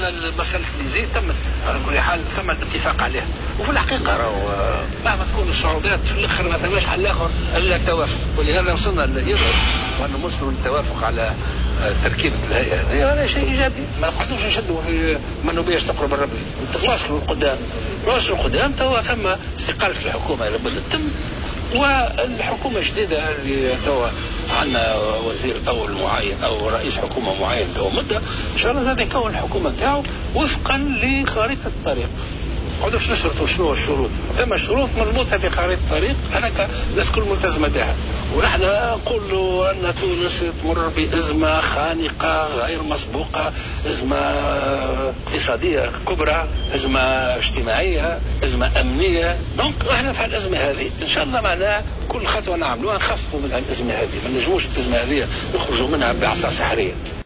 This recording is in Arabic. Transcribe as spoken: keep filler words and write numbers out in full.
ان مساله الليزي تمت على كل حال ثم الاتفاق عليها. وفي الحقيقه راهو مهما تكون الصعوبات في الاخر ما ثماش حل اخر الا التوافق، ولهذا وصلنا يظهر وانه وصلوا للتوافق على تركيبه الهيئه هذه. هذا شيء ايجابي، ما نقعدوش نشدوا في منوبيه تقرب الربي، نتواصلوا القدام نواصلوا القدام. توا ثم استقاله الحكومه لابد تتم، والحكومه الجديده اللي توا عندنا وزير طول معين او رئيس حكومه معين تو مده ان شاء الله زاد يكون الحكومه نتاعو وفقا لخريطه الطريق. ما نقعدوش نشرطوا شنو الشروط، ثم شروط مربوطه في خريطه الطريق هناك الناس كل ملتزمه بها. ونحن نقول ان تونس تمر بازمه خانقه غير مسبوقه، ازمه اقتصاديه كبرى، ازمه اجتماعيه، ازمه امنيه. دونك احنا في الازمه هذه ان شاء الله معناها كل خطوه نعملوها نخففوا من الازمه هذه، ما نجموش الازمه هذه نخرجوا منها بعصا سحريه.